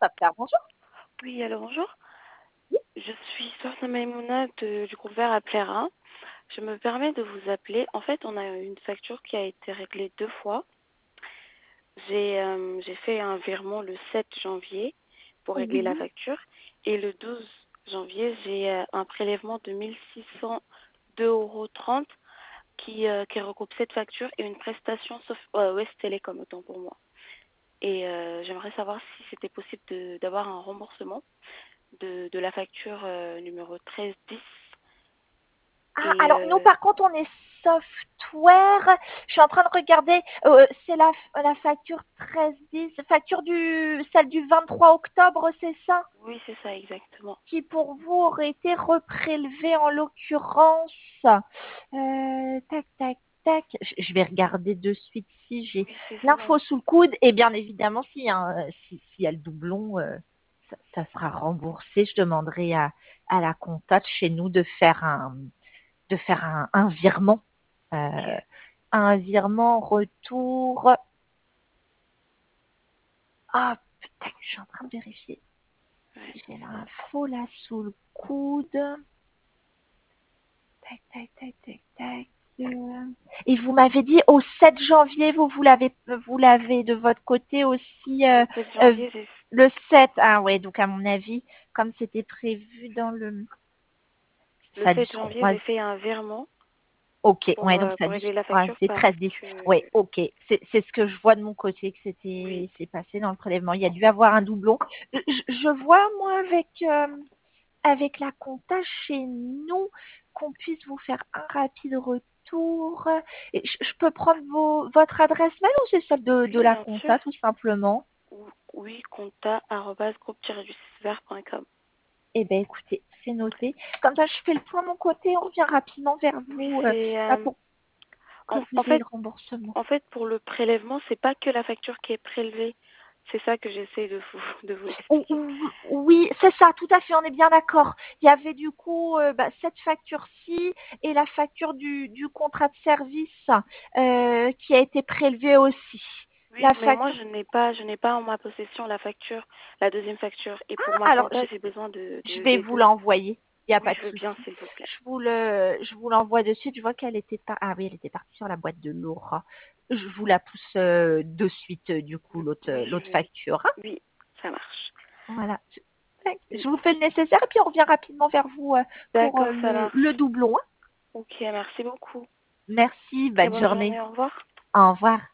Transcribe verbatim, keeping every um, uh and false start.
Sapeur, bonjour. Oui, alors bonjour. Oui. Je suis Sourna Maïmouna de- du groupe Vert à Plérin. Je me permets de vous appeler. En fait, on a une facture qui a été réglée deux fois. J'ai euh, j'ai fait un virement le sept janvier pour régler la Oui. facture. Et le douze janvier, j'ai euh, un prélèvement de mille six cent deux euros trente qui, euh, qui regroupe cette facture et une prestation sauf euh, West Telecom, autant pour moi. Et euh, j'aimerais savoir si c'était possible de- d'avoir un remboursement de, de la facture euh, numéro treize dix. Ah, Et alors nous euh, par contre on est software. Je suis en train de regarder. Euh, c'est la, la facture treize dix, facture du celle du vingt-trois octobre, c'est ça? oui, c'est ça exactement. Qui pour vous aurait été reprélevée en l'occurrence. Euh, tac, tac, tac. Je je vais regarder de suite si j'ai Oui, c'est ça. l'info sous le coude. Et bien évidemment, si, hein, si, s'il y a le doublon, euh, ça, ça sera remboursé. Je demanderai à, à la compta de chez nous de faire un, de faire un, un virement. Ok. Euh, un virement retour. Ah, putain, je suis en train de vérifier Ouais. si j'ai l'info là sous le coude. Tac, tac, tac, tac, tac. Euh, Et vous m'avez dit au sept janvier, vous, vous l'avez, vous l'avez de votre côté aussi, Le euh, sept euh, janvier, j'ai le sept. Ah ouais, donc à mon avis, comme c'était prévu dans le, le ça a dû sept se janvier, j'ai croiser. fait un virement Ok, pour, ouais, donc euh, ça a pour dû se régler la facture croiser parce treize dix. que Ouais, ok. C'est, c'est ce que je vois de mon côté que oui, c'était, c'est passé dans le prélèvement. Il y a dû avoir un doublon. Je, je vois, moi, avec, euh, avec la compta chez nous, qu'on puisse vous faire un rapide retour. Et je, je peux prendre vos, votre adresse mail ou c'est celle de, de oui, la bien sûr. compta, tout simplement? Ou- Oui, compta arobase groupe tiret du six vert point com. Eh bien, écoutez, c'est noté. Comme ça, je fais le point de mon côté. On revient rapidement vers Oui, vous euh, c'est bah, euh, pour que en, vous en ayez fait le remboursement. en fait pour le prélèvement, c'est pas que la facture qui est prélevée. C'est ça que j'essaie de vous de vous Ou- expliquer. ou- Oui, c'est ça, tout à fait, on est bien d'accord. Il y avait du coup euh, bah, cette facture-ci et la facture du, du contrat de service euh, qui a été prélevée aussi. Oui, La mais moi facture. je n'ai pas, je n'ai pas en ma possession la facture, la deuxième facture. Et pour ma Ah, alors, compta, je, j'ai besoin de, de je vais vous V deux. l'envoyer. Il n'y a Oui, pas de je veux bien, souci. s'il vous plaît. Je vous le, je vous l'envoie de suite. Je vois qu'elle était pas. Ah oui, elle était partie sur la boîte de Laura. Je vous la pousse euh, de suite, euh, du coup, l'autre, euh, Oui, je l'autre veux. facture. Hein. Oui, ça marche. Voilà. Je, je vous fais le nécessaire et puis on revient rapidement vers vous euh, pour euh, D'accord, ça le, le marche. doublon. Hein. Ok, merci beaucoup. Merci, Très bonne bonne journée. journée, au revoir. Au revoir.